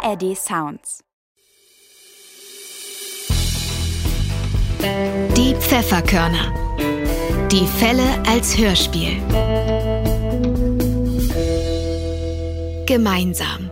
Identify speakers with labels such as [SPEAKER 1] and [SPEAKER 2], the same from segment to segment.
[SPEAKER 1] ARD Sounds.
[SPEAKER 2] Die Pfefferkörner. Die Fälle als Hörspiel. Gemeinsam.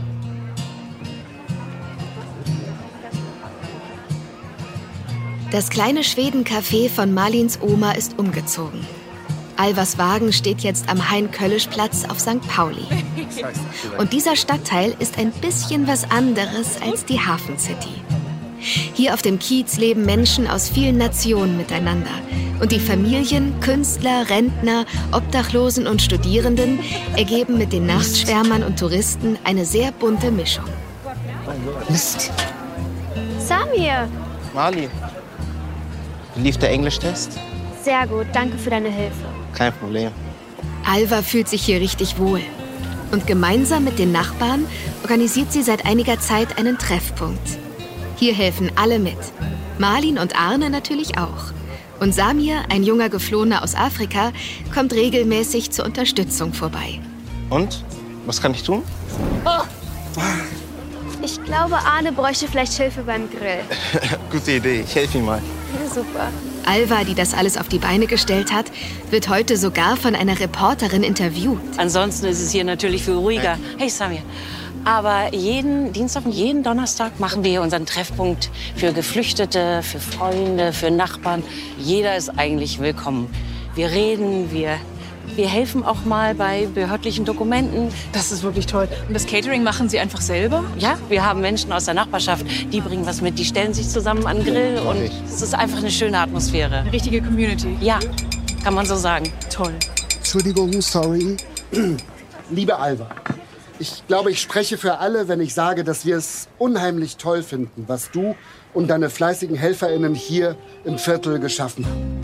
[SPEAKER 2] Das kleine Schwedencafé von Marlins Oma ist umgezogen. Alvas Wagen steht jetzt am Hein-Köllisch-Platz auf St. Pauli. Und dieser Stadtteil ist ein bisschen was anderes als die Hafen City. Hier auf dem Kiez leben Menschen aus vielen Nationen miteinander. Und die Familien, Künstler, Rentner, Obdachlosen und Studierenden ergeben mit den Nachtschwärmern und Touristen eine sehr bunte Mischung.
[SPEAKER 3] Mist.
[SPEAKER 4] Samir!
[SPEAKER 3] Marlin, wie lief der Englischtest?
[SPEAKER 4] Sehr gut, danke für deine Hilfe.
[SPEAKER 3] Kein Problem.
[SPEAKER 2] Alva fühlt sich hier richtig wohl. Und gemeinsam mit den Nachbarn organisiert sie seit einiger Zeit einen Treffpunkt. Hier helfen alle mit. Marlin und Arne natürlich auch. Und Samir, ein junger Geflohener aus Afrika, kommt regelmäßig zur Unterstützung vorbei.
[SPEAKER 3] Und? Was kann ich tun?
[SPEAKER 4] Oh. Ich glaube, Arne bräuchte vielleicht Hilfe beim Grill.
[SPEAKER 3] Gute Idee, ich helfe ihm mal.
[SPEAKER 4] Ja, super.
[SPEAKER 2] Alva, die das alles auf die Beine gestellt hat, wird heute sogar von einer Reporterin interviewt.
[SPEAKER 5] Ansonsten ist es hier natürlich viel ruhiger. Hey Samir, aber jeden Dienstag und jeden Donnerstag machen wir hier unseren Treffpunkt für Geflüchtete, für Freunde, für Nachbarn. Jeder ist eigentlich willkommen. Wir reden, wir helfen auch mal bei behördlichen Dokumenten.
[SPEAKER 6] Das ist wirklich toll. Und das Catering machen Sie einfach selber?
[SPEAKER 5] Ja, wir haben Menschen aus der Nachbarschaft, die bringen was mit, die stellen sich zusammen an den Grill und es ist einfach eine schöne Atmosphäre.
[SPEAKER 6] Eine richtige Community.
[SPEAKER 5] Ja, kann man so sagen.
[SPEAKER 6] Toll.
[SPEAKER 7] Entschuldigung, sorry. Liebe Alva, ich glaube, ich spreche für alle, wenn ich sage, dass wir es unheimlich toll finden, was du und deine fleißigen HelferInnen hier im Viertel geschaffen haben.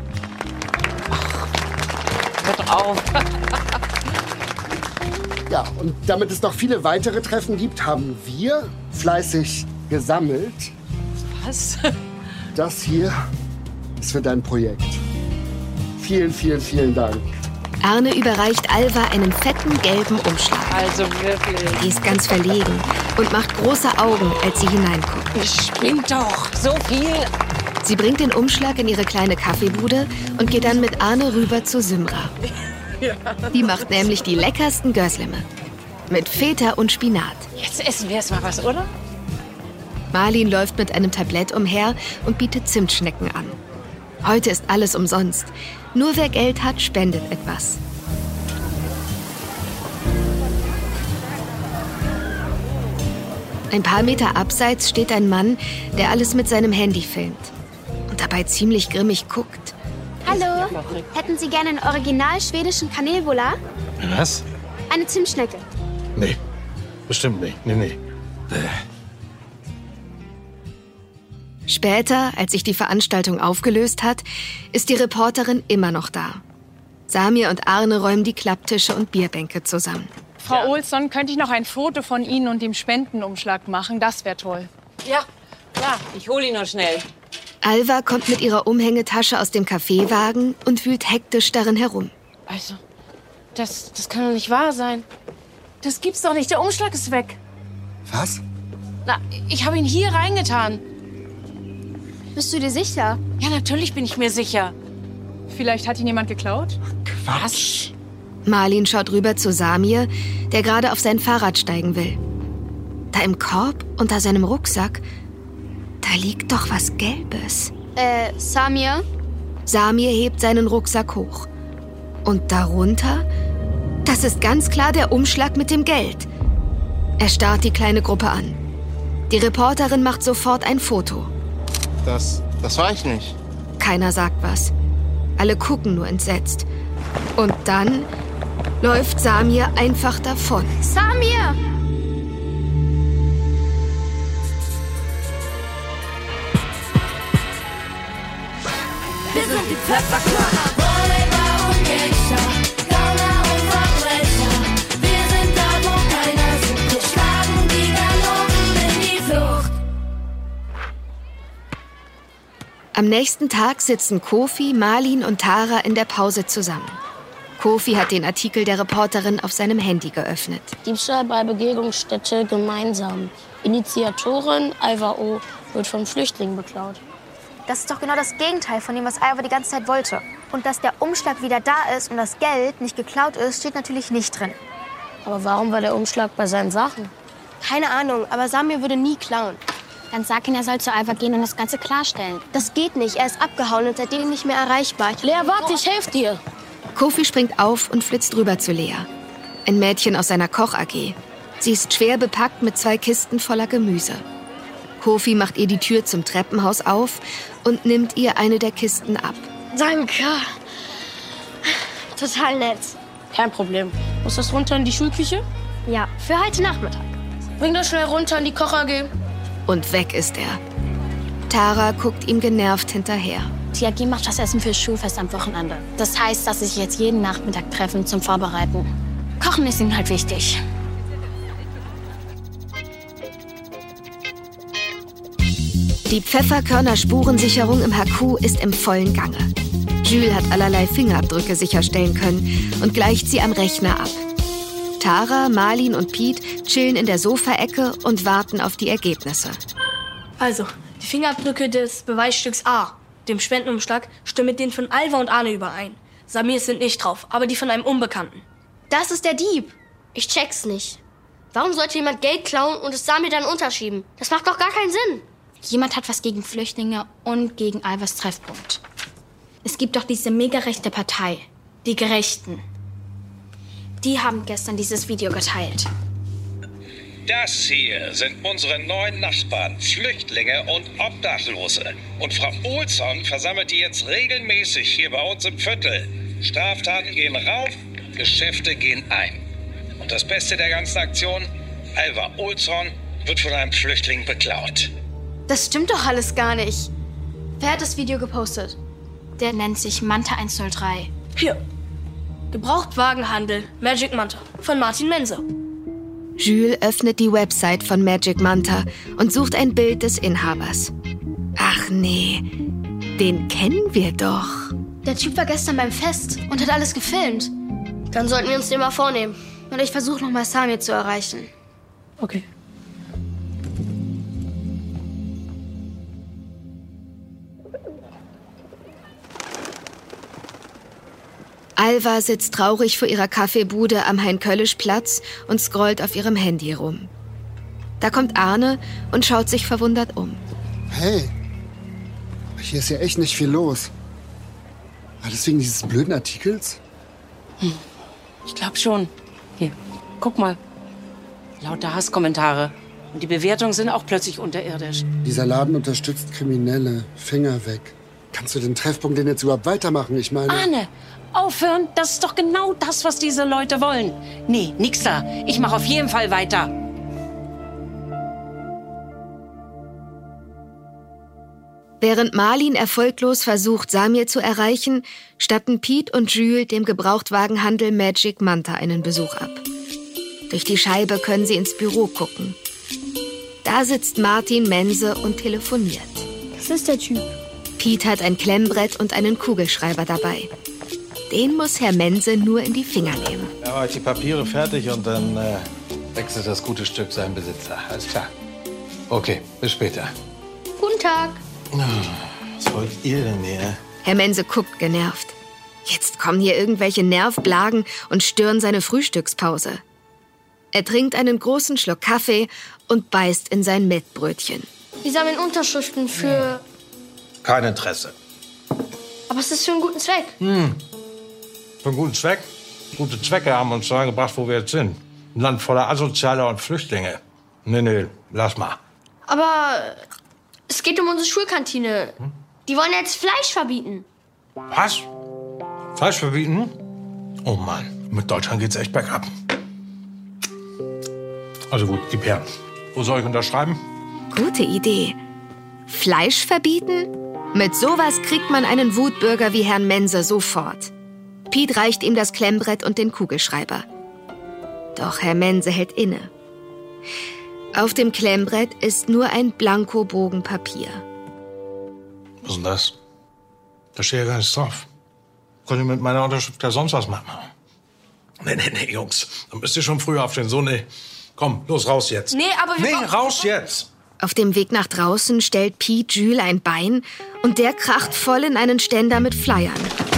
[SPEAKER 5] Hört auf.
[SPEAKER 7] Ja, und damit es noch viele weitere Treffen gibt, haben wir fleißig gesammelt.
[SPEAKER 5] Was?
[SPEAKER 7] Das hier ist für dein Projekt. Vielen, vielen, vielen Dank.
[SPEAKER 2] Arne überreicht Alva einen fetten gelben Umschlag.
[SPEAKER 5] Also wirklich.
[SPEAKER 2] Die ist ganz verlegen und macht große Augen, als sie hineinguckt.
[SPEAKER 5] Ihr spinnt doch. So viel.
[SPEAKER 2] Sie bringt den Umschlag in ihre kleine Kaffeebude und geht dann mit Arne rüber zu Symra. Die macht nämlich die leckersten Gösleme. Mit Feta und Spinat.
[SPEAKER 5] Jetzt essen wir erst mal was, oder?
[SPEAKER 2] Marlin läuft mit einem Tablett umher und bietet Zimtschnecken an. Heute ist alles umsonst. Nur wer Geld hat, spendet etwas. Ein paar Meter abseits steht ein Mann, der alles mit seinem Handy filmt. Und dabei ziemlich grimmig guckt.
[SPEAKER 4] Hallo, hätten Sie gerne einen original schwedischen Kanelbulla?
[SPEAKER 8] Was?
[SPEAKER 4] Eine Zimtschnecke.
[SPEAKER 8] Nee, bestimmt nicht. Nee.
[SPEAKER 2] Später, als sich die Veranstaltung aufgelöst hat, ist die Reporterin immer noch da. Samir und Arne räumen die Klapptische und Bierbänke zusammen.
[SPEAKER 6] Frau Olsson, könnte ich noch ein Foto von Ihnen und dem Spendenumschlag machen? Das wäre toll.
[SPEAKER 5] Ja, klar. Ich hole ihn noch schnell.
[SPEAKER 2] Alva kommt mit ihrer Umhängetasche aus dem Kaffeewagen und wühlt hektisch darin herum.
[SPEAKER 4] Also, das kann doch nicht wahr sein. Das gibt's doch nicht. Der Umschlag ist weg.
[SPEAKER 7] Was?
[SPEAKER 4] Na, ich habe ihn hier reingetan. Bist du dir sicher?
[SPEAKER 5] Ja, natürlich bin ich mir sicher.
[SPEAKER 6] Vielleicht hat ihn jemand geklaut?
[SPEAKER 5] Was?
[SPEAKER 2] Marlin schaut rüber zu Samir, der gerade auf sein Fahrrad steigen will. Da im Korb unter seinem Rucksack, da liegt doch was Gelbes.
[SPEAKER 4] Samir?
[SPEAKER 2] Samir hebt seinen Rucksack hoch. Und darunter, das ist ganz klar der Umschlag mit dem Geld. Er starrt die kleine Gruppe an. Die Reporterin macht sofort ein Foto.
[SPEAKER 3] Das war ich nicht.
[SPEAKER 2] Keiner sagt was. Alle gucken nur entsetzt. Und dann läuft Samir einfach davon.
[SPEAKER 4] Samir!
[SPEAKER 9] Wir sind die Pfefferkörner. Räuber und Gangster, Gauner und Verbrecher. Wir sind da, wo keiner sucht. Wir schlagen die Galoppen in die Flucht.
[SPEAKER 2] Am nächsten Tag sitzen Kofi, Marlin und Tara in der Pause zusammen. Kofi hat den Artikel der Reporterin auf seinem Handy geöffnet.
[SPEAKER 1] Diebstahl bei Begegnungsstätte gemeinsam. Initiatorin Alva O. wird von Flüchtlingen beklaut.
[SPEAKER 10] Das ist doch genau das Gegenteil von dem, was Alva die ganze Zeit wollte. Und dass der Umschlag wieder da ist und das Geld nicht geklaut ist, steht natürlich nicht drin.
[SPEAKER 1] Aber warum war der Umschlag bei seinen Sachen?
[SPEAKER 10] Keine Ahnung, aber Samir würde nie klauen.
[SPEAKER 11] Dann sag ihn, er soll zu Alva gehen und das Ganze klarstellen.
[SPEAKER 10] Das geht nicht, er ist abgehauen und seitdem nicht mehr erreichbar.
[SPEAKER 1] Lea, warte, ich helfe dir.
[SPEAKER 2] Kofi springt auf und flitzt rüber zu Lea. Ein Mädchen aus seiner Koch-AG. Sie ist schwer bepackt mit 2 Kisten voller Gemüse. Kofi macht ihr die Tür zum Treppenhaus auf und nimmt ihr eine der Kisten ab.
[SPEAKER 10] Danke. Total nett.
[SPEAKER 1] Kein Problem. Muss das runter in die Schulküche?
[SPEAKER 10] Ja, für heute Nachmittag.
[SPEAKER 1] Bring das schnell runter in die Koch-AG.
[SPEAKER 2] Und weg ist er. Tara guckt ihm genervt hinterher.
[SPEAKER 11] Die AG macht das Essen fürs Schulfest am Wochenende. Das heißt, dass sich jetzt jeden Nachmittag treffen zum Vorbereiten. Kochen ist ihnen halt wichtig.
[SPEAKER 2] Die Pfefferkörner-Spurensicherung im HQ ist im vollen Gange. Jules hat allerlei Fingerabdrücke sicherstellen können und gleicht sie am Rechner ab. Tara, Marlin und Pete chillen in der Sofaecke und warten auf die Ergebnisse.
[SPEAKER 12] Also, die Fingerabdrücke des Beweisstücks A, dem Spendenumschlag, stimmen mit denen von Alva und Arne überein. Samir sind nicht drauf, aber die von einem Unbekannten.
[SPEAKER 10] Das ist der Dieb.
[SPEAKER 1] Ich check's nicht. Warum sollte jemand Geld klauen und es Samir dann unterschieben? Das macht doch gar keinen Sinn.
[SPEAKER 11] Jemand hat was gegen Flüchtlinge und gegen Alvas Treffpunkt. Es gibt doch diese mega rechte Partei, die Gerechten. Die haben gestern dieses Video geteilt.
[SPEAKER 13] Das hier sind unsere neuen Nachbarn, Flüchtlinge und Obdachlose. Und Frau Olsson versammelt die jetzt regelmäßig hier bei uns im Viertel. Straftaten gehen rauf, Geschäfte gehen ein. Und das Beste der ganzen Aktion, Alva Olsson wird von einem Flüchtling beklaut.
[SPEAKER 10] Das stimmt doch alles gar nicht. Wer hat das Video gepostet?
[SPEAKER 11] Der nennt sich Manta 103.
[SPEAKER 12] Hier. Gebrauchtwagenhandel, Magic Manta von Martin Mense.
[SPEAKER 2] Jules öffnet die Website von Magic Manta und sucht ein Bild des Inhabers. Ach nee, den kennen wir doch.
[SPEAKER 10] Der Typ war gestern beim Fest und hat alles gefilmt.
[SPEAKER 1] Dann sollten wir uns den mal vornehmen.
[SPEAKER 10] Und ich versuche nochmal Samir zu erreichen.
[SPEAKER 12] Okay.
[SPEAKER 2] Alva sitzt traurig vor ihrer Kaffeebude am Hein-Köllisch-Platz und scrollt auf ihrem Handy rum. Da kommt Arne und schaut sich verwundert um.
[SPEAKER 7] Hey, hier ist ja echt nicht viel los. War das wegen dieses blöden Artikels?
[SPEAKER 5] Ich glaube schon. Hier, guck mal. Lauter Hasskommentare. Und die Bewertungen sind auch plötzlich unterirdisch.
[SPEAKER 7] Dieser Laden unterstützt Kriminelle. Finger weg. Kannst du den Treffpunkt denn jetzt überhaupt weitermachen? Ich meine...
[SPEAKER 5] Arne, aufhören, das ist doch genau das, was diese Leute wollen. Nee, nix da. Ich mache auf jeden Fall weiter.
[SPEAKER 2] Während Marlin erfolglos versucht, Samir zu erreichen, statten Pete und Jules dem Gebrauchtwagenhandel Magic Manta einen Besuch ab. Durch die Scheibe können sie ins Büro gucken. Da sitzt Martin Mense und telefoniert.
[SPEAKER 10] Das ist der Typ.
[SPEAKER 2] Pete hat ein Klemmbrett und einen Kugelschreiber dabei. Den muss Herr Mense nur in die Finger nehmen.
[SPEAKER 8] Er macht die Papiere fertig und dann wechselt das gute Stück seinen Besitzer. Alles klar. Okay, bis später.
[SPEAKER 1] Guten Tag.
[SPEAKER 8] Was wollt ihr denn hier?
[SPEAKER 2] Herr Mense guckt genervt. Jetzt kommen hier irgendwelche Nervblagen und stören seine Frühstückspause. Er trinkt einen großen Schluck Kaffee und beißt in sein Mettbrötchen.
[SPEAKER 1] Die sammeln Unterschriften für...
[SPEAKER 8] Kein Interesse.
[SPEAKER 1] Aber es ist für einen guten Zweck.
[SPEAKER 8] Für einen guten Zweck? Gute Zwecke haben uns dahin gebracht, wo wir jetzt sind. Ein Land voller Asozialer und Flüchtlinge. Nee, lass mal.
[SPEAKER 1] Aber es geht um unsere Schulkantine. Die wollen jetzt Fleisch verbieten.
[SPEAKER 8] Was? Fleisch verbieten? Oh Mann, mit Deutschland geht's echt bergab. Also gut, gib her. Wo soll ich unterschreiben?
[SPEAKER 2] Gute Idee. Fleisch verbieten? Mit sowas kriegt man einen Wutbürger wie Herrn Mense sofort. Pete reicht ihm das Klemmbrett und den Kugelschreiber. Doch Herr Mense hält inne. Auf dem Klemmbrett ist nur ein Blankobogen Papier.
[SPEAKER 8] Was ist denn das? Da steht ja gar nichts drauf. Konnte ich mit meiner Unterschrift ja sonst was machen. Nee, Jungs. Dann müsst ihr schon früh aufstehen. So, nee. Komm, los, raus jetzt.
[SPEAKER 12] Nee, aber wir...
[SPEAKER 8] Nee, raus jetzt!
[SPEAKER 2] Auf dem Weg nach draußen stellt Pete Jules ein Bein und der kracht voll in einen Ständer mit Flyern.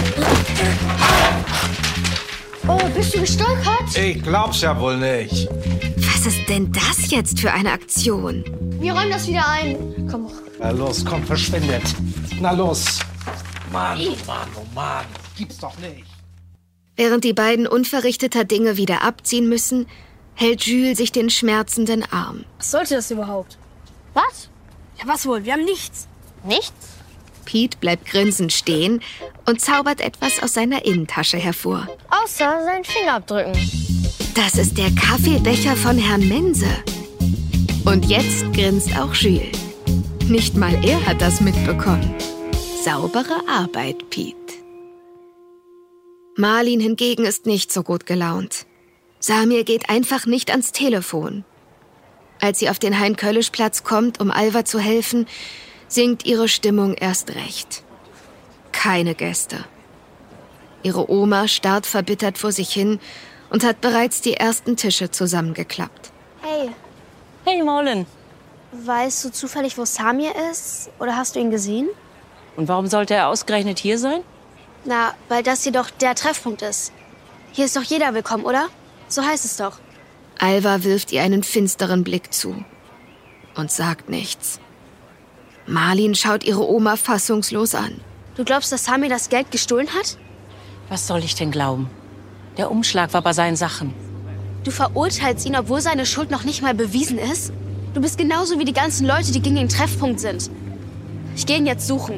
[SPEAKER 10] Oh, bist du gestolpert?
[SPEAKER 8] Ich glaub's ja wohl nicht.
[SPEAKER 2] Was ist denn das jetzt für eine Aktion?
[SPEAKER 10] Wir räumen das wieder ein. Komm.
[SPEAKER 8] Na los, komm, verschwindet. Na los. Mann, oh Mann. Gibt's doch nicht.
[SPEAKER 2] Während die beiden unverrichteter Dinge wieder abziehen müssen, hält Jules sich den schmerzenden Arm.
[SPEAKER 12] Was sollte das überhaupt?
[SPEAKER 10] Was?
[SPEAKER 12] Ja, was wohl? Wir haben nichts.
[SPEAKER 10] Nichts?
[SPEAKER 2] Pete bleibt grinsend stehen und zaubert etwas aus seiner Innentasche hervor.
[SPEAKER 10] Außer seinen Fingerabdrücken.
[SPEAKER 2] Das ist der Kaffeebecher von Herrn Mense. Und jetzt grinst auch Jules. Nicht mal er hat das mitbekommen. Saubere Arbeit, Pete. Marlin hingegen ist nicht so gut gelaunt. Samir geht einfach nicht ans Telefon. Als sie auf den Hein-Köllisch-Platz kommt, um Alva zu helfen, sinkt ihre Stimmung erst recht. Keine Gäste. Ihre Oma starrt verbittert vor sich hin und hat bereits die ersten Tische zusammengeklappt.
[SPEAKER 10] Hey.
[SPEAKER 5] Hey, Marlin.
[SPEAKER 10] Weißt du zufällig, wo Samir ist? Oder hast du ihn gesehen?
[SPEAKER 5] Und warum sollte er ausgerechnet hier sein?
[SPEAKER 10] Na, weil das hier doch der Treffpunkt ist. Hier ist doch jeder willkommen, oder? So heißt es doch.
[SPEAKER 2] Alva wirft ihr einen finsteren Blick zu und sagt nichts. Marlin schaut ihre Oma fassungslos an.
[SPEAKER 10] Du glaubst, dass Samir das Geld gestohlen hat?
[SPEAKER 5] Was soll ich denn glauben? Der Umschlag war bei seinen Sachen.
[SPEAKER 10] Du verurteilst ihn, obwohl seine Schuld noch nicht mal bewiesen ist? Du bist genauso wie die ganzen Leute, die gegen den Treffpunkt sind. Ich gehe ihn jetzt suchen.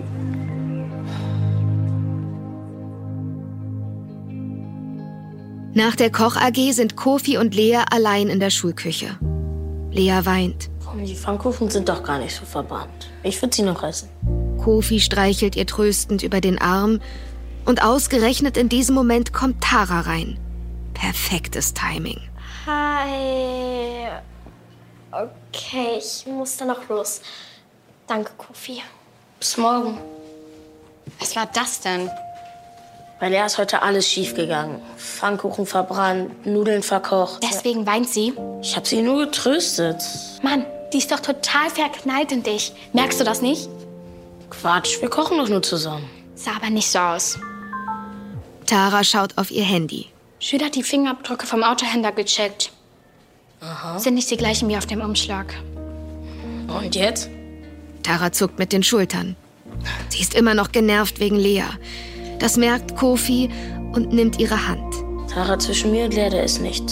[SPEAKER 2] Nach der Koch-AG sind Kofi und Lea allein in der Schulküche. Lea weint.
[SPEAKER 1] Die Pfannkuchen sind doch gar nicht so verbrannt. Ich würde sie noch essen.
[SPEAKER 2] Kofi streichelt ihr tröstend über den Arm und ausgerechnet in diesem Moment kommt Tara rein. Perfektes Timing.
[SPEAKER 11] Hi. Okay, ich muss dann noch los. Danke, Kofi.
[SPEAKER 1] Bis morgen.
[SPEAKER 11] Was war das denn?
[SPEAKER 1] Bei Lea ist heute alles schiefgegangen. Pfannkuchen verbrannt, Nudeln verkocht.
[SPEAKER 11] Deswegen weint sie?
[SPEAKER 1] Ich habe sie nur getröstet.
[SPEAKER 11] Mann, die ist doch total verknallt in dich. Merkst du das nicht?
[SPEAKER 1] Quatsch, wir kochen doch nur zusammen.
[SPEAKER 11] Sah aber nicht so aus.
[SPEAKER 2] Tara schaut auf ihr Handy.
[SPEAKER 11] Jules hat die Fingerabdrücke vom Autohändler gecheckt.
[SPEAKER 1] Aha.
[SPEAKER 11] Sind nicht die gleichen wie auf dem Umschlag.
[SPEAKER 1] Und jetzt?
[SPEAKER 2] Tara zuckt mit den Schultern. Sie ist immer noch genervt wegen Lea. Das merkt Kofi und nimmt ihre Hand.
[SPEAKER 1] Tara, zwischen mir und Lea, der ist nichts.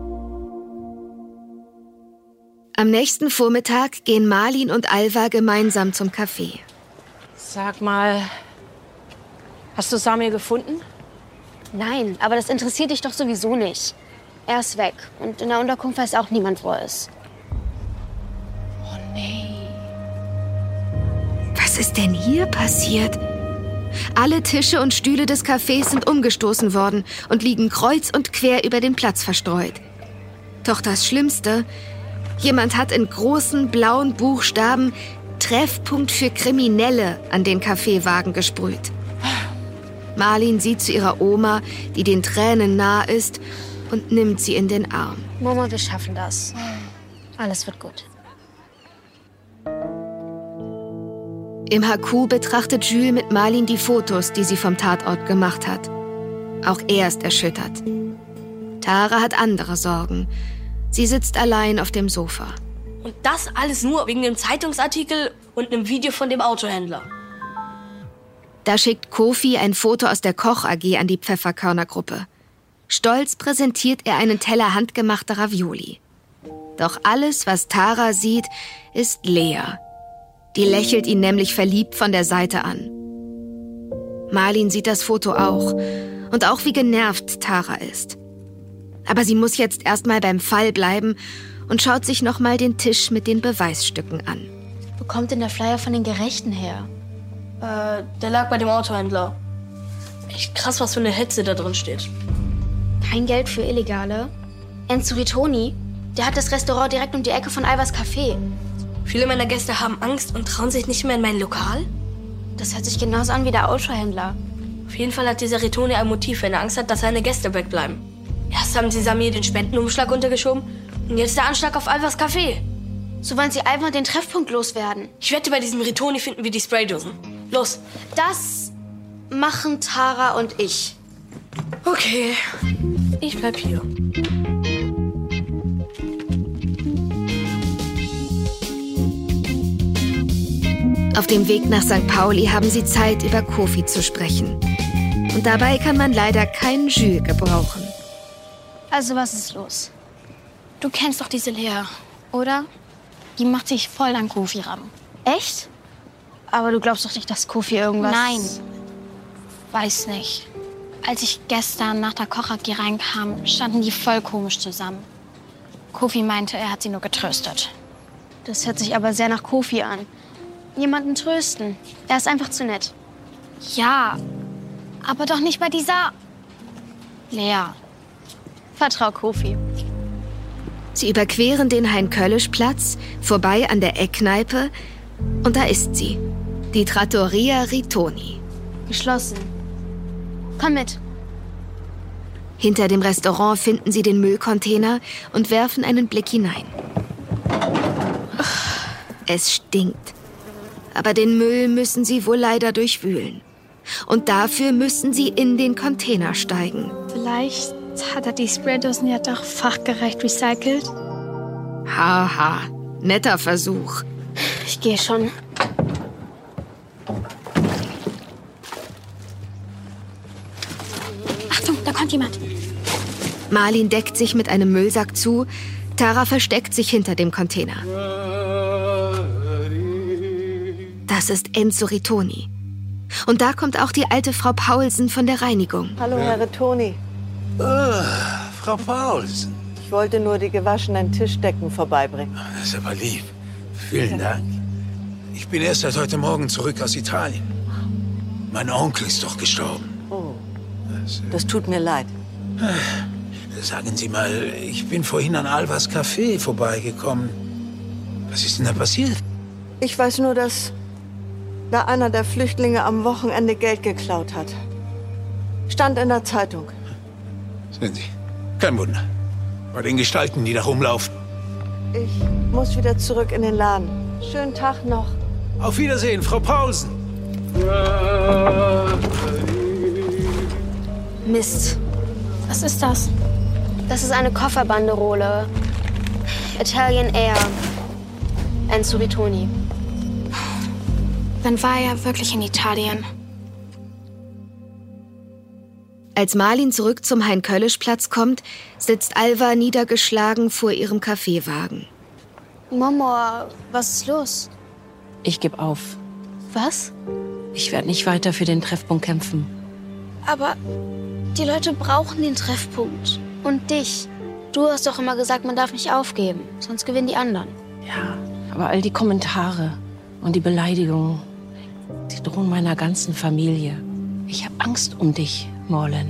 [SPEAKER 2] Am nächsten Vormittag gehen Marlin und Alva gemeinsam zum Café.
[SPEAKER 5] Sag mal, hast du Samir gefunden?
[SPEAKER 10] Nein, aber das interessiert dich doch sowieso nicht. Er ist weg und in der Unterkunft weiß auch niemand, wo er ist.
[SPEAKER 5] Oh nee.
[SPEAKER 2] Was ist denn hier passiert? Alle Tische und Stühle des Cafés sind umgestoßen worden und liegen kreuz und quer über den Platz verstreut. Doch das Schlimmste: Jemand hat in großen blauen Buchstaben Treffpunkt für Kriminelle an den Kaffeewagen gesprüht. Marlin sieht zu ihrer Oma, die den Tränen nahe ist, und nimmt sie in den Arm.
[SPEAKER 10] Mama, wir schaffen das. Alles wird gut.
[SPEAKER 2] Im HQ betrachtet Jules mit Marlin die Fotos, die sie vom Tatort gemacht hat. Auch er ist erschüttert. Tara hat andere Sorgen. Sie sitzt allein auf dem Sofa.
[SPEAKER 12] Und das alles nur wegen dem Zeitungsartikel und einem Video von dem Autohändler.
[SPEAKER 2] Da schickt Kofi ein Foto aus der Koch-AG an die Pfefferkörner-Gruppe. Stolz präsentiert er einen Teller handgemachter Ravioli. Doch alles, was Tara sieht, ist Lea. Die lächelt ihn nämlich verliebt von der Seite an. Marlin sieht das Foto auch und auch wie genervt Tara ist. Aber sie muss jetzt erstmal beim Fall bleiben und schaut sich nochmal den Tisch mit den Beweisstücken an.
[SPEAKER 10] Wo kommt denn der Flyer von den Gerechten her?
[SPEAKER 12] Der lag bei dem Autohändler. Echt krass, was für eine Hetze da drin steht.
[SPEAKER 10] Kein Geld für Illegale. Enzo Ritoni, der hat das Restaurant direkt um die Ecke von Alvas Café.
[SPEAKER 12] Viele meiner Gäste haben Angst und trauen sich nicht mehr in mein Lokal?
[SPEAKER 10] Das hört sich genauso an wie der Autohändler.
[SPEAKER 12] Auf jeden Fall hat dieser Ritoni ein Motiv, wenn er Angst hat, dass seine Gäste wegbleiben. Er ist Erst haben sie Samir den Spendenumschlag untergeschoben und jetzt der Anschlag auf Alvas Café.
[SPEAKER 10] So wollen sie einfach den Treffpunkt loswerden.
[SPEAKER 12] Ich wette, bei diesem Ritoni finden wir die Spraydosen. Los.
[SPEAKER 10] Das machen Tara und ich.
[SPEAKER 12] Okay, ich bleib hier.
[SPEAKER 2] Auf dem Weg nach St. Pauli haben sie Zeit, über Kofi zu sprechen. Und dabei kann man leider keinen Jules gebrauchen.
[SPEAKER 11] Also was ist los? Du kennst doch diese Lea, oder? Die macht sich voll an Kofi ran.
[SPEAKER 10] Echt? Aber du glaubst doch nicht, dass Kofi irgendwas...
[SPEAKER 11] Nein. Weiß nicht. Als ich gestern nach der Koch-AG reinkam, standen die voll komisch zusammen. Kofi meinte, er hat sie nur getröstet.
[SPEAKER 10] Das hört sich aber sehr nach Kofi an. Jemanden trösten. Er ist einfach zu nett.
[SPEAKER 11] Ja, aber doch nicht bei dieser Lea.
[SPEAKER 10] Vertrau Kofi.
[SPEAKER 2] Sie überqueren den Hein-Köllisch-Platz, vorbei an der Eckkneipe. Und da ist sie, die Trattoria Ritoni.
[SPEAKER 10] Geschlossen. Komm mit.
[SPEAKER 2] Hinter dem Restaurant finden sie den Müllcontainer und werfen einen Blick hinein. Es stinkt. Aber den Müll müssen sie wohl leider durchwühlen. Und dafür müssen sie in den Container steigen.
[SPEAKER 11] Vielleicht hat er die Spraydosen ja doch fachgerecht recycelt.
[SPEAKER 2] Haha, netter Versuch.
[SPEAKER 10] Ich gehe schon.
[SPEAKER 11] Achtung, da kommt jemand.
[SPEAKER 2] Marlin deckt sich mit einem Müllsack zu. Tara versteckt sich hinter dem Container. Das ist Enzo Ritoni. Und da kommt auch die alte Frau Paulsen von der Reinigung.
[SPEAKER 14] Hallo, Herr Ritoni.
[SPEAKER 15] Frau Paulsen.
[SPEAKER 14] Ich wollte nur die gewaschenen Tischdecken vorbeibringen.
[SPEAKER 15] Das ist aber lieb. Vielen Dank. Ich bin erst seit heute Morgen zurück aus Italien. Mein Onkel ist doch gestorben.
[SPEAKER 14] Oh, das tut mir leid.
[SPEAKER 15] Sagen Sie mal, ich bin vorhin an Alvas Café vorbeigekommen. Was ist denn da passiert?
[SPEAKER 14] Ich weiß nur, dass da einer der Flüchtlinge am Wochenende Geld geklaut hat. Stand in der Zeitung.
[SPEAKER 15] Sehen Sie, kein Wunder. Bei den Gestalten, die da rumlaufen.
[SPEAKER 14] Ich muss wieder zurück in den Laden. Schönen Tag noch.
[SPEAKER 15] Auf Wiedersehen, Frau Paulsen.
[SPEAKER 10] Mist.
[SPEAKER 11] Was ist das?
[SPEAKER 10] Das ist eine Kofferbanderole. Italian Air. Enzo Ritoni.
[SPEAKER 11] Dann war er wirklich in Italien.
[SPEAKER 2] Als Marlin zurück zum Hein-Köllisch-Platz kommt, sitzt Alva niedergeschlagen vor ihrem Kaffeewagen.
[SPEAKER 10] Mama, was ist los?
[SPEAKER 5] Ich gebe auf.
[SPEAKER 10] Was?
[SPEAKER 5] Ich werde nicht weiter für den Treffpunkt kämpfen.
[SPEAKER 10] Aber die Leute brauchen den Treffpunkt. Und dich. Du hast doch immer gesagt, man darf nicht aufgeben, sonst gewinnen die anderen.
[SPEAKER 5] Ja, aber all die Kommentare und die Beleidigungen, die drohen meiner ganzen Familie. Ich habe Angst um dich, Morlen.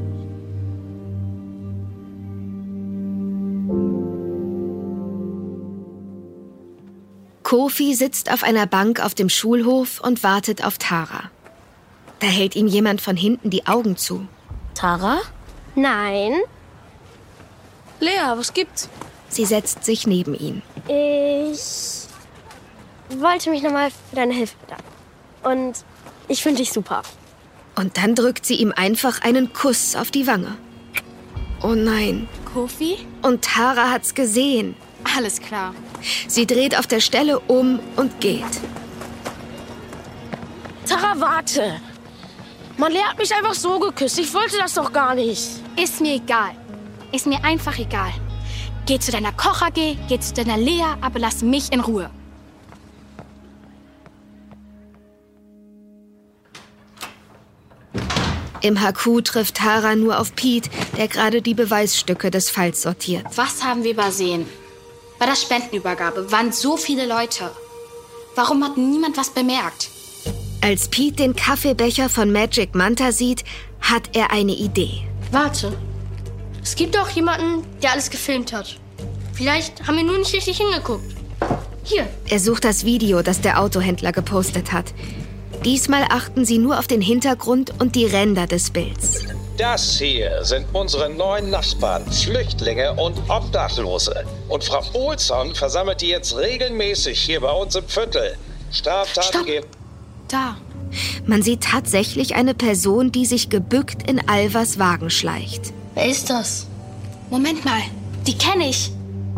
[SPEAKER 2] Kofi sitzt auf einer Bank auf dem Schulhof und wartet auf Tara. Da hält ihm jemand von hinten die Augen zu.
[SPEAKER 10] Tara? Nein.
[SPEAKER 12] Lea, was gibt's?
[SPEAKER 2] Sie setzt sich neben ihn.
[SPEAKER 10] Ich wollte mich nochmal für deine Hilfe bedanken. Und ich finde dich super.
[SPEAKER 2] Und dann drückt sie ihm einfach einen Kuss auf die Wange. Oh nein.
[SPEAKER 11] Kofi?
[SPEAKER 2] Und Tara hat's gesehen.
[SPEAKER 11] Alles klar.
[SPEAKER 2] Sie dreht auf der Stelle um und geht.
[SPEAKER 1] Tara, warte. Lea hat mich einfach so geküsst. Ich wollte das doch gar nicht.
[SPEAKER 11] Ist mir egal. Ist mir einfach egal. Geh zu deiner Koch-AG, geh zu deiner Lea, aber lass mich in Ruhe.
[SPEAKER 2] Im HQ trifft Tara nur auf Pete, der gerade die Beweisstücke des Falls sortiert.
[SPEAKER 11] Was haben wir übersehen? Bei der Spendenübergabe waren so viele Leute. Warum hat niemand was bemerkt?
[SPEAKER 2] Als Pete den Kaffeebecher von Magic Manta sieht, hat er eine Idee.
[SPEAKER 12] Warte. Es gibt doch jemanden, der alles gefilmt hat. Vielleicht haben wir nur nicht richtig hingeguckt. Hier.
[SPEAKER 2] Er sucht das Video, das der Autohändler gepostet hat. Diesmal achten sie nur auf den Hintergrund und die Ränder des Bilds.
[SPEAKER 13] Das hier sind unsere neuen Nachbarn, Flüchtlinge und Obdachlose. Und Frau Olsson versammelt die jetzt regelmäßig hier bei uns im Viertel. Straftaten gehen.
[SPEAKER 2] Da. Man sieht tatsächlich eine Person, die sich gebückt in Alvas Wagen schleicht.
[SPEAKER 1] Wer ist das?
[SPEAKER 11] Moment mal, die kenne ich.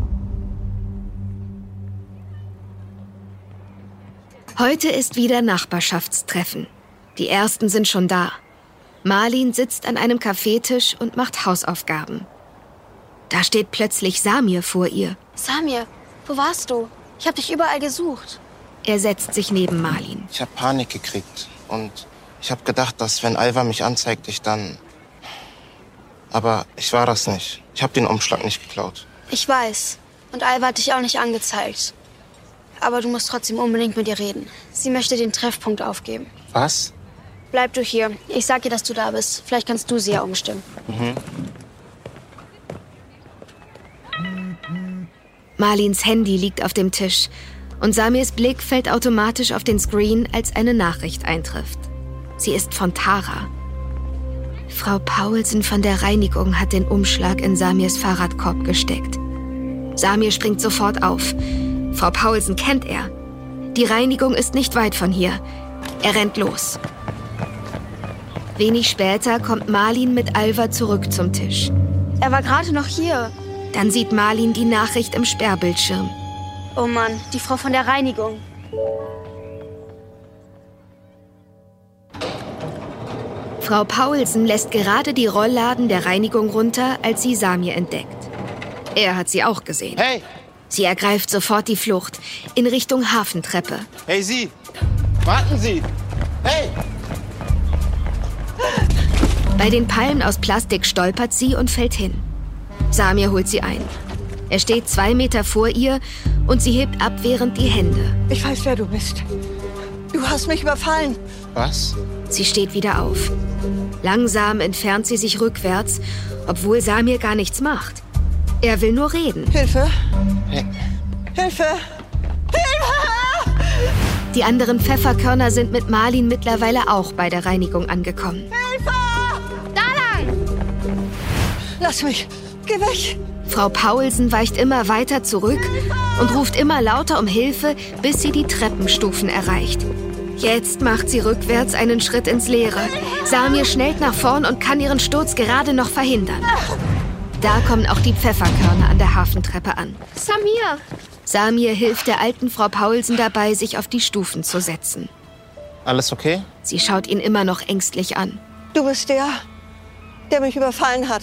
[SPEAKER 2] Heute ist wieder Nachbarschaftstreffen. Die ersten sind schon da. Malin sitzt an einem Kaffeetisch und macht Hausaufgaben. Da steht plötzlich Samir vor ihr.
[SPEAKER 10] Samir, wo warst du? Ich habe dich überall gesucht.
[SPEAKER 2] Er setzt sich neben Malin.
[SPEAKER 3] Ich habe Panik gekriegt und ich habe gedacht, dass wenn Alva mich anzeigt, ich dann... Aber ich war das nicht. Ich habe den Umschlag nicht geklaut.
[SPEAKER 10] Ich weiß. Und Alva hat dich auch nicht angezeigt. Aber du musst trotzdem unbedingt mit ihr reden. Sie möchte den Treffpunkt aufgeben.
[SPEAKER 3] Was?
[SPEAKER 10] Bleib du hier. Ich sag ihr, dass du da bist. Vielleicht kannst du sie ja umstimmen.
[SPEAKER 2] Malins Handy liegt auf dem Tisch und Samirs Blick fällt automatisch auf den Screen, als eine Nachricht eintrifft. Sie ist von Tara. Frau Paulsen von der Reinigung hat den Umschlag in Samirs Fahrradkorb gesteckt. Samir springt sofort auf. Frau Paulsen kennt er. Die Reinigung ist nicht weit von hier. Er rennt los. Wenig später kommt Malin mit Alva zurück zum Tisch.
[SPEAKER 10] Er war gerade noch hier.
[SPEAKER 2] Dann sieht Malin die Nachricht im Sperrbildschirm.
[SPEAKER 10] Oh Mann, die Frau von der Reinigung.
[SPEAKER 2] Frau Paulsen lässt gerade die Rollladen der Reinigung runter, als sie Samir entdeckt. Er hat sie auch gesehen.
[SPEAKER 3] Hey!
[SPEAKER 2] Sie ergreift sofort die Flucht in Richtung Hafentreppe.
[SPEAKER 3] Hey, Sie! Warten Sie! Hey!
[SPEAKER 2] Bei den Palmen aus Plastik stolpert sie und fällt hin. Samir holt sie ein. Er steht 2 Meter vor ihr und sie hebt abwehrend die Hände.
[SPEAKER 14] Ich weiß, wer du bist. Du hast mich überfallen.
[SPEAKER 3] Was?
[SPEAKER 2] Sie steht wieder auf. Langsam entfernt sie sich rückwärts, obwohl Samir gar nichts macht. Er will nur reden.
[SPEAKER 14] Hilfe!
[SPEAKER 3] Hey.
[SPEAKER 14] Hilfe! Hilfe!
[SPEAKER 2] Die anderen Pfefferkörner sind mit Malin mittlerweile auch bei der Reinigung angekommen.
[SPEAKER 14] Hilfe!
[SPEAKER 10] Da lang!
[SPEAKER 14] Lass mich! Geh weg!
[SPEAKER 2] Frau Paulsen weicht immer weiter zurück und ruft immer lauter um Hilfe, bis sie die Treppenstufen erreicht. Jetzt macht sie rückwärts einen Schritt ins Leere. Samir schnellt nach vorn und kann ihren Sturz gerade noch verhindern. Da kommen auch die Pfefferkörner an der Hafentreppe an.
[SPEAKER 10] Samir!
[SPEAKER 2] Samir hilft der alten Frau Paulsen dabei, sich auf die Stufen zu setzen.
[SPEAKER 3] Alles okay?
[SPEAKER 2] Sie schaut ihn immer noch ängstlich an.
[SPEAKER 14] Du bist der mich überfallen hat.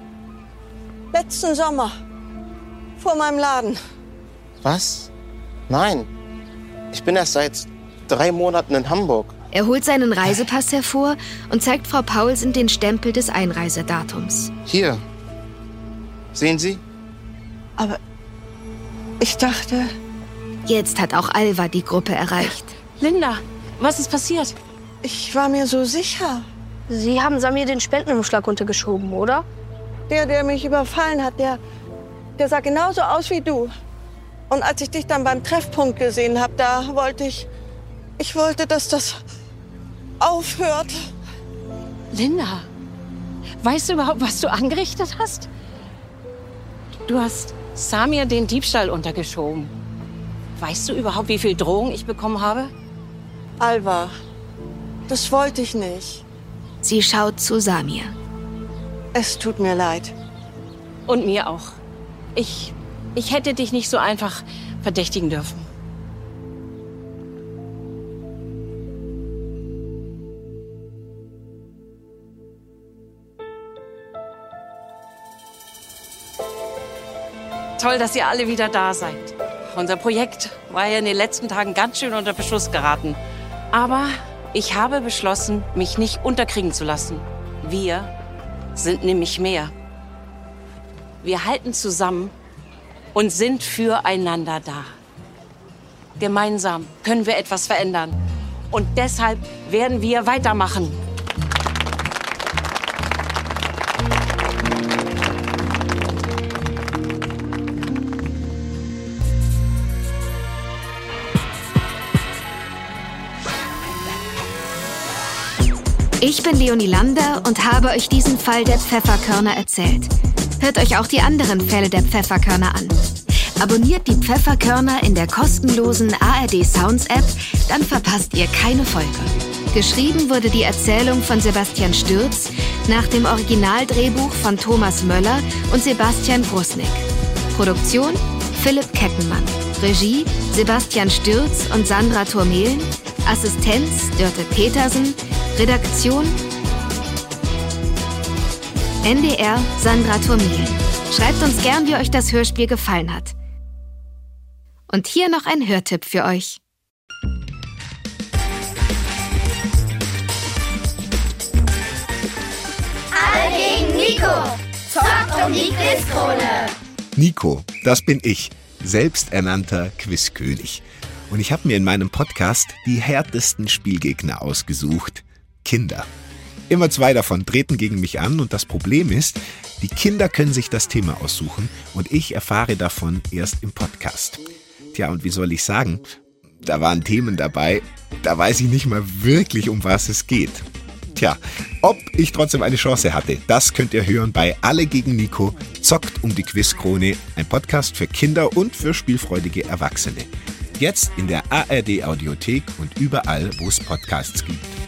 [SPEAKER 14] Letzten Sommer. Vor meinem Laden.
[SPEAKER 3] Was? Nein. Ich bin erst seit 3 Monaten in Hamburg.
[SPEAKER 2] Er holt seinen Reisepass hervor und zeigt Frau Paulsen den Stempel des Einreisedatums.
[SPEAKER 3] Hier. Sehen Sie?
[SPEAKER 14] Aber ich dachte...
[SPEAKER 2] Jetzt hat auch Alva die Gruppe erreicht.
[SPEAKER 5] Linda, was ist passiert?
[SPEAKER 14] Ich war mir so sicher.
[SPEAKER 10] Sie haben Samir den Spendenumschlag untergeschoben, oder?
[SPEAKER 14] Der mich überfallen hat, der sah genauso aus wie du. Und als ich dich dann beim Treffpunkt gesehen habe, da wollte ich wollte, dass das aufhört.
[SPEAKER 5] Linda, weißt du überhaupt, was du angerichtet hast? Du hast Samir den Diebstahl untergeschoben. Weißt du überhaupt, wie viel Drohung ich bekommen habe?
[SPEAKER 14] Alva, das wollte ich nicht.
[SPEAKER 2] Sie schaut zu Samir.
[SPEAKER 14] Es tut mir leid.
[SPEAKER 5] Und mir auch. Ich hätte dich nicht so einfach verdächtigen dürfen. Toll, dass ihr alle wieder da seid. Unser Projekt war ja in den letzten Tagen ganz schön unter Beschuss geraten. Aber ich habe beschlossen, mich nicht unterkriegen zu lassen. Wir sind nämlich mehr. Wir halten zusammen und sind füreinander da. Gemeinsam können wir etwas verändern. Und deshalb werden wir weitermachen.
[SPEAKER 2] Ich bin Leonie Lander und habe euch diesen Fall der Pfefferkörner erzählt. Hört euch auch die anderen Fälle der Pfefferkörner an. Abonniert die Pfefferkörner in der kostenlosen ARD Sounds App, dann verpasst ihr keine Folge. Geschrieben wurde die Erzählung von Sebastian Stürz nach dem Originaldrehbuch von Thomas Möller und Sebastian Grusnick. Produktion Philipp Kettenmann. Regie Sebastian Stürz und Sandra Thurmehlen. Assistenz Dörte Petersen. Redaktion NDR Sandra Thurmehlen. Schreibt uns gern, wie euch das Hörspiel gefallen hat. Und hier noch ein Hörtipp für euch.
[SPEAKER 9] Alle gegen Nico. Zockt um die Quizkrone.
[SPEAKER 16] Nico, das bin ich, selbsternannter Quizkönig. Und ich habe mir in meinem Podcast die härtesten Spielgegner ausgesucht. Kinder. Immer 2 davon treten gegen mich an und das Problem ist, die Kinder können sich das Thema aussuchen und ich erfahre davon erst im Podcast. Tja, und wie soll ich sagen, da waren Themen dabei, da weiß ich nicht mal wirklich, um was es geht. Tja, ob ich trotzdem eine Chance hatte, das könnt ihr hören bei Alle gegen Nico, zockt um die Quizkrone, ein Podcast für Kinder und für spielfreudige Erwachsene. Jetzt in der ARD Audiothek und überall, wo es Podcasts gibt.